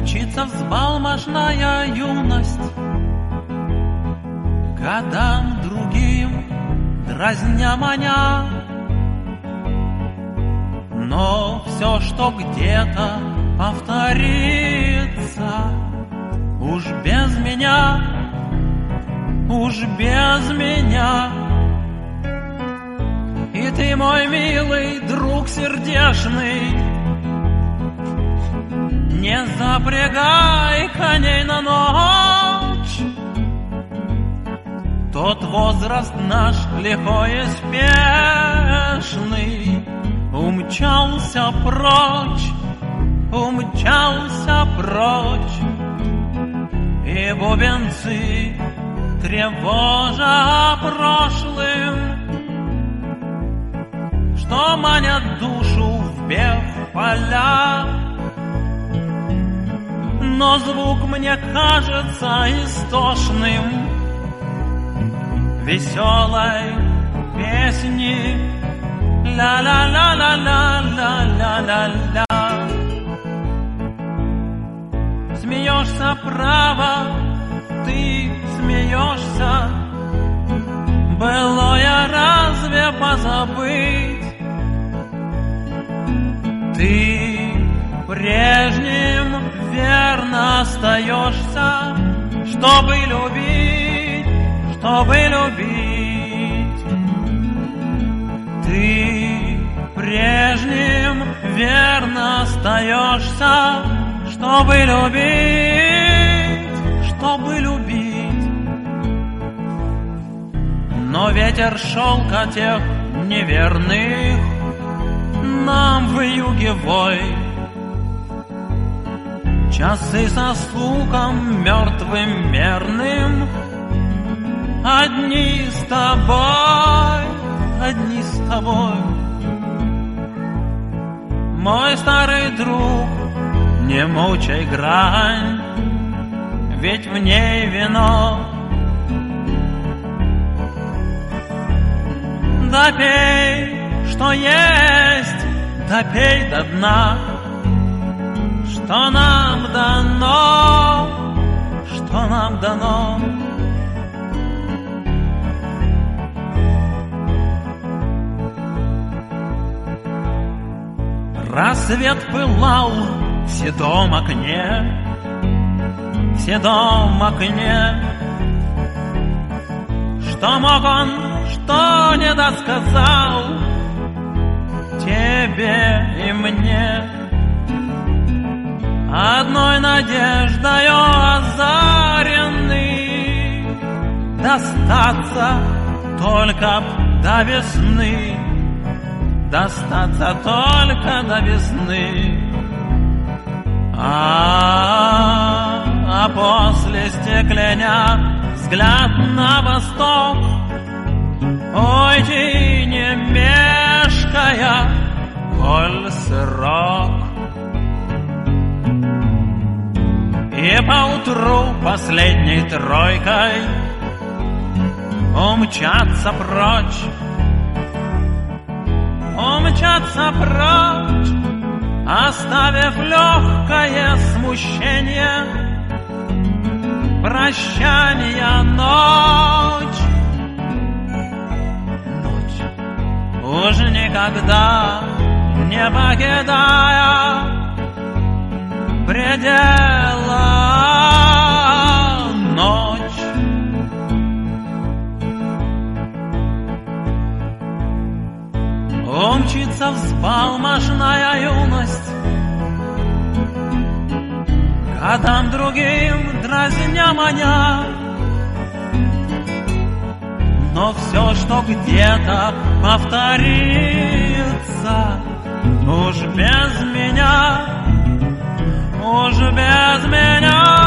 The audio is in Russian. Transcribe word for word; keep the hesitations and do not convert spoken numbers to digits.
Мчится взбалмошная юность, годам другим дразня маня. Но все, что где-то повторится, уж без меня, уж без меня. И ты, мой милый друг сердечный, не запрягай коней на ночь. Тот возраст наш лихой и спешный умчался прочь, умчался прочь. И бубенцы, тревожа прошлым, что манят душу в бег поля. Но звук мне кажется истошным веселой песни. Ла-ла-ла-ла-ла-ла-ла-ла-ла. Смеешься, право, ты смеешься. Былое разве позабыть? Ты прежним верно остаешься, чтобы любить, чтобы любить. Ты прежним верно остаешься, чтобы любить, чтобы любить. Но ветер шелка тех неверных нам в юге вой. Часы со стуком мертвым мерным, одни с тобой, одни с тобой. Мой старый друг, не мучай грань, ведь в ней вино. Допей, что есть, допей до дна, что нам дано, что нам дано. Рассвет пылал в седом окне, в седом окне. Что мог он, что не досказал тебе и мне? Одной надеждою озаренный, достаться только до весны, достаться только до весны. А, а после стекленя взгляд на восток, уйти не мешкая, коль срок. И поутру последней тройкой умчаться прочь, умчаться прочь, оставив легкое смущение. Прощания ночь, ночь, уж никогда не покидая предела ночь. Умчится взбалмошная юность, годам другим дразня маня. Но все, что где-то повторится, уж без меня, уж без меня.